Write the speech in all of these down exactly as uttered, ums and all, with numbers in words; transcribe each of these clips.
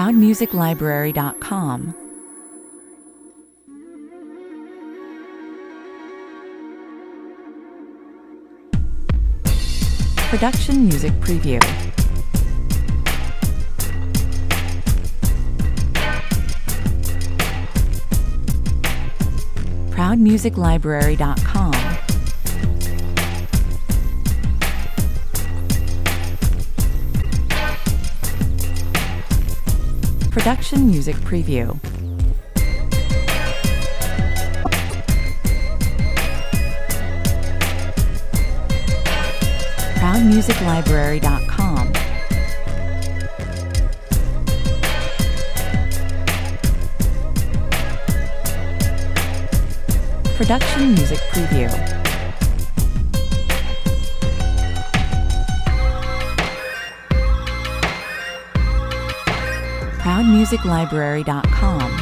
proud music library dot com. Production Music Preview. proud music library dot com. Production Music Preview. proud music library dot com. Production Music Preview. proud music library dot com.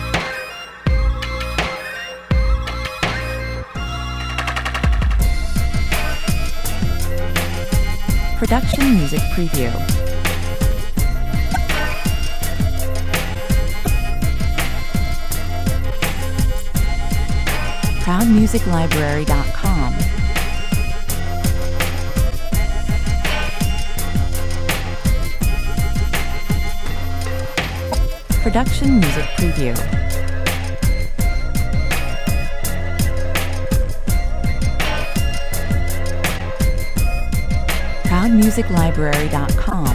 Production Music Preview. proud music library dot com. Production Music Preview. proud music library dot com.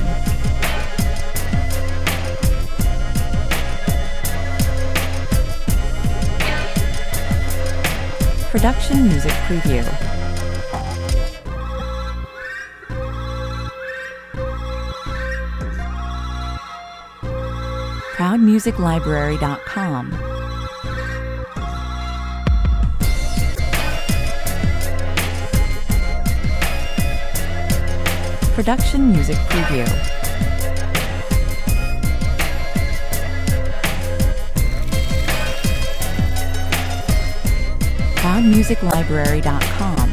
Production Music Preview. proud music library dot com. Production Music Preview. proud music library dot com.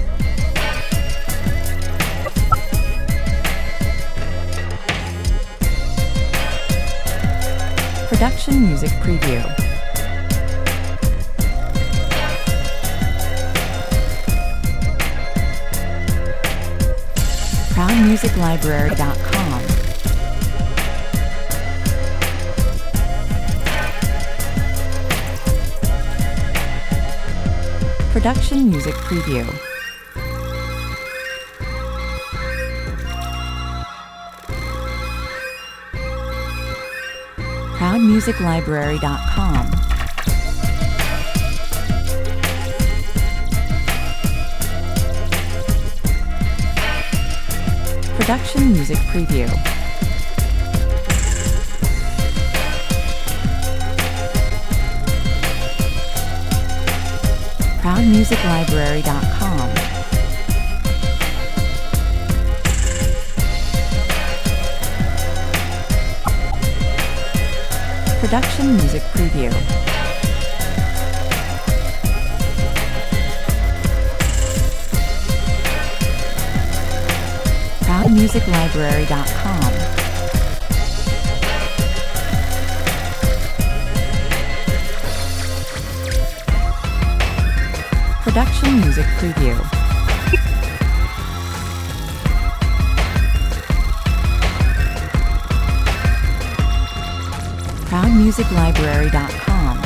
Production Music Preview. proud music library dot com. Production Music Preview. proud music library dot com. Production Music Preview. proud music library dot com. Production Music Preview. proud music library dot com. Production Music Preview. proud music library dot com.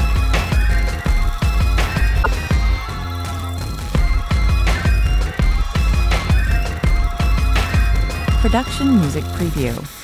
Production Music Preview.